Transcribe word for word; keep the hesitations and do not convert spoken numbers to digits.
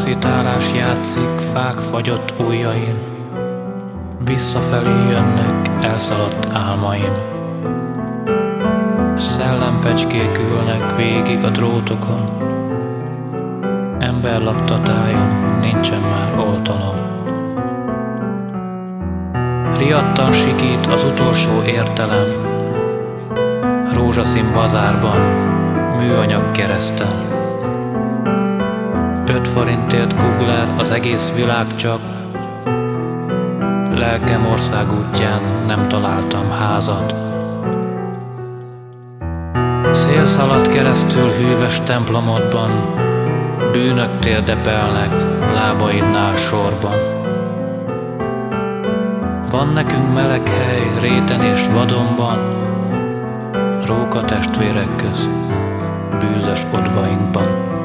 Rocitálás játszik fák fagyott ujjain, visszafelé jönnek elszaladt álmaim. Szellemfecskék ülnek végig a drótokon, emberlaktatájon nincsen már oltalom. Riadtan sikít az utolsó értelem, rózsaszín bazárban, műanyag kereszten. Öt forintért Googler az egész világ csak, lelkem országútján nem találtam házat. Szél szalad keresztül hűvös templomodban, bűnök térdepelnek lábaidnál sorban. Van nekünk meleg hely réten és vadonban, róka testvérek közt, bűzös odvainkban.